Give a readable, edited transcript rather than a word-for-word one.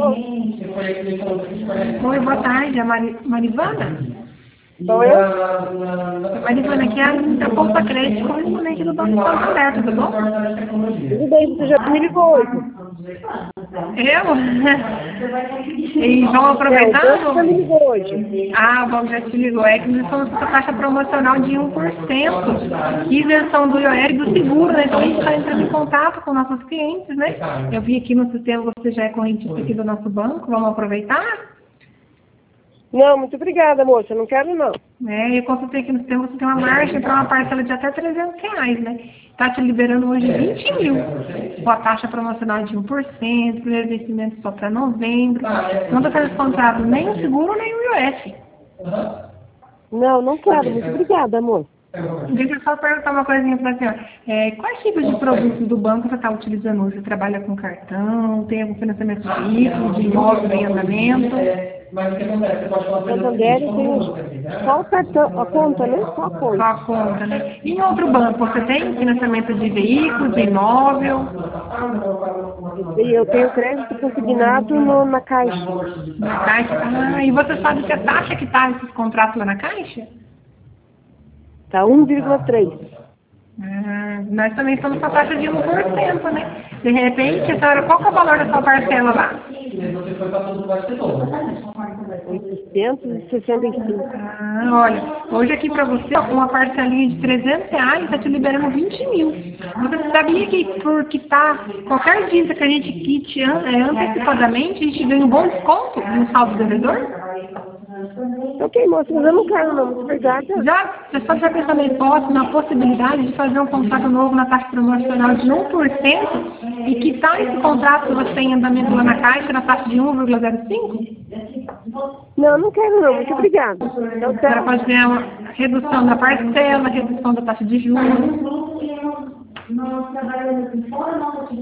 Alô? Oi, boa tarde, a Marivana? Sou eu? Marivana, aqui é a Poupa Crédito, correspondente do Banco Santander, tudo bom? Tudo bem, você já me ligou hoje. Eu? E vão O aproveitando? banco já me ligou hoje. Ah, o banco já te ligou. É que nós estamos com essa taxa promocional de 1%, isenção do IOR e do seguro, né? Então a gente está entrando em contato com nossos clientes, né? Eu vi aqui no sistema, você já é correntista aqui do nosso banco, vamos aproveitar? Não, muito obrigada, moça. Não quero, não. Eu consultei aqui no sistema, você tem uma margem para uma parcela de até R$300, né? Está te liberando hoje 20 mil, com a taxa promocional de 1%, primeiro vencimento só para novembro. Não está sendo descontado nem o seguro, nem o IOF. Não quero. Muito obrigada, moça. Deixa eu só perguntar uma coisinha para a senhora. Quais tipos de produtos do banco você está utilizando hoje? Você trabalha com cartão, tem algum financiamento de veículo, de imóvel em andamento? Santander, eu tenho só o cartão, a conta, né? Só a Só conta. a conta, né? E em outro banco, você tem financiamento de veículos, de imóvel? E eu tenho crédito consignado na Caixa. Na Caixa? Ah, e você sabe que a taxa que está esses contratos lá na Caixa? Tá 1,3. Nós também estamos com a taxa de 1%, né? De repente, a senhora, qual que é o valor da sua parcela lá? 865. Olha, hoje aqui para você, uma parcelinha de R$300 está te liberando 20 mil. Você sabia que por quitar qualquer dívida que a gente quite antecipadamente, a gente ganha um bom desconto no saldo devedor? Ok, moça, mas eu não quero, não. Muito obrigada. Você só está pensando em hipótese, na possibilidade de fazer um contrato novo na taxa promocional de 1% e quitar esse contrato que você tem em andamento lá na Caixa na taxa de 1,05%? Não quero, não. Muito obrigada. Não Para quero. fazer uma redução da parcela, redução da taxa de juros.